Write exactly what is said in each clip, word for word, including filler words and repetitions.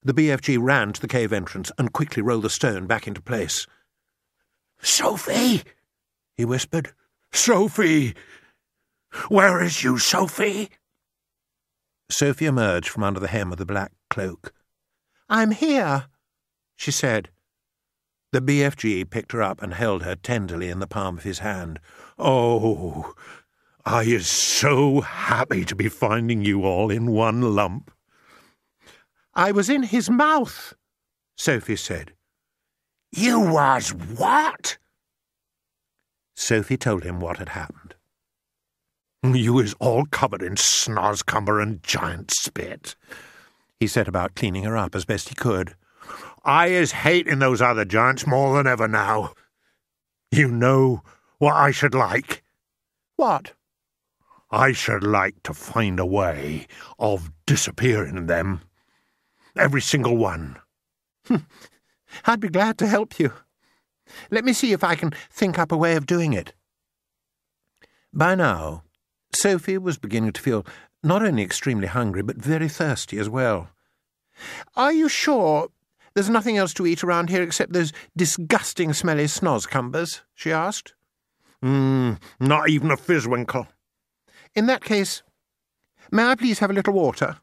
The B F G ran to the cave entrance and quickly rolled the stone back into place. "Sophie," he whispered. "Sophie! Where is you, Sophie?" Sophie emerged from under the hem of the black cloak. "I'm here," she said. The B F G picked her up and held her tenderly in the palm of his hand. "Oh, I is so happy to be finding you all in one lump." "I was in his mouth," Sophie said. "You was what?" Sophie told him what had happened. "You is all covered in snozcumber and giant spit." He set about cleaning her up as best he could. "I is hating those other giants more than ever now. You know what I should like?" "What?" "I should like to find a way of disappearing them. Every single one." "I'd be glad to help you. Let me see if I can think up a way of doing it." By now, Sophie was beginning to feel not only extremely hungry, but very thirsty as well. "Are you sure there's nothing else to eat around here except those disgusting smelly snozcumbers?" she asked. Mm, not even a fizzwinkle." "In that case, may I please have a little water?"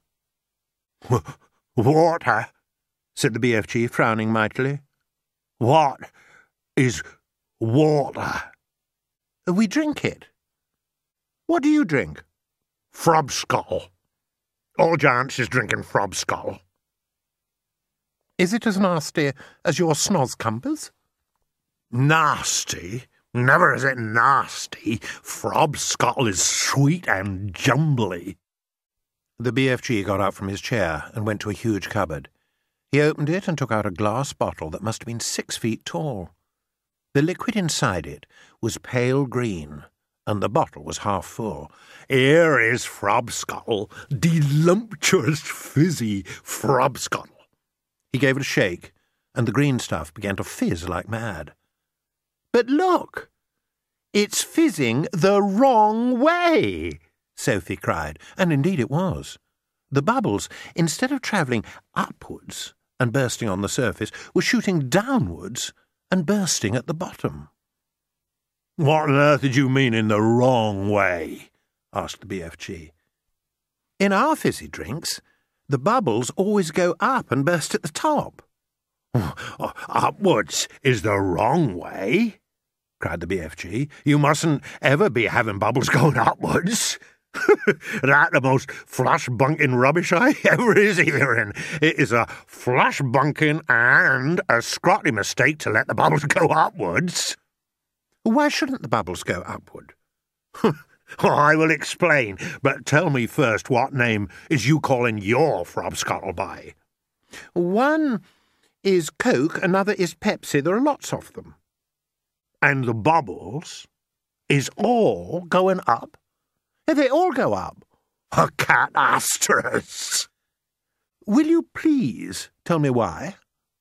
"Water?" said the B F G, frowning mightily. "What is water?" "We drink it." "What do you drink?" "Frobscottle. All giants is drinking frobscottle." "Is it as nasty as your snozcumbers?" "Nasty? Never is it nasty. Frobscottle is sweet and jumbly." The B F G got up from his chair and went to a huge cupboard. He opened it and took out a glass bottle that must have been six feet tall. The liquid inside it was pale green, and the bottle was half full. "Here is frobscottle, delumptuous fizzy frobscottle." He gave it a shake, and the green stuff began to fizz like mad. "But look! It's fizzing the wrong way!" Sophie cried, and indeed it was. The bubbles, instead of travelling upwards and bursting on the surface, were shooting downwards and bursting at the bottom. "What on earth did you mean in the wrong way?" asked the B F G. "In our fizzy drinks, the bubbles always go up and burst at the top." "Upwards is the wrong way?" cried the B F G. "You mustn't ever be having bubbles going upwards." "That the most flush-bunking rubbish I ever is hearing. It is a flush-bunking and a scrotty mistake to let the bubbles go upwards." "Why shouldn't the bubbles go upward?" "I will explain, but tell me first what name is you calling your frobscottle by?" "One is Coke, another is Pepsi. There are lots of them." "And the bubbles is all going up?" "They all go up." "A catastrophe!" "Will you please tell me why?"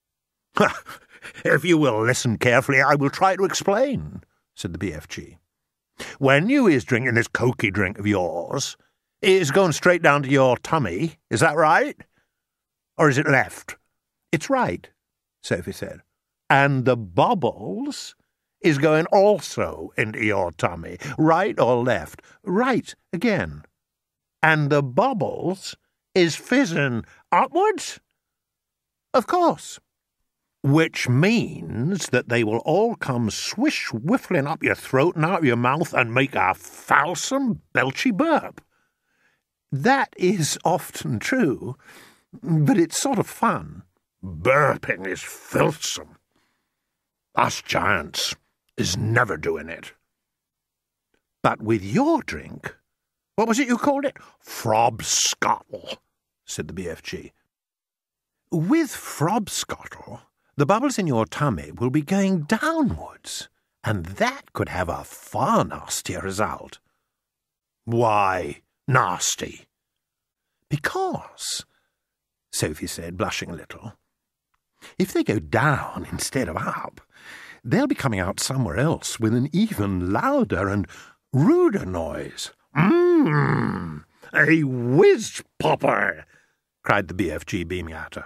"If you will listen carefully, I will try to explain," said the B F G. "When you is drinking this cokey drink of yours, it is going straight down to your tummy, is that right? Or is it left?" "It's right," Sophie said. "And the bubbles is going also into your tummy, right or left?" "Right again." "And the bubbles is fizzing upwards?" "Of course." "Which means that they will all come swish-whiffling up your throat and out of your mouth and make a foulsome, belchy burp." "That is often true, but it's sort of fun." "Burping is filthsome. Us giants is never doing it." "But with your drink—" "What was it you called it?" "Frobscottle," said the B F G. "With frobscottle, the bubbles in your tummy will be going downwards, and that could have a far nastier result." "Why nasty?" "Because," Sophie said, blushing a little, "if they go down instead of up, they'll be coming out somewhere else with an even louder and ruder noise." "Mmm, a whiz-popper," cried the B F G, beaming at her.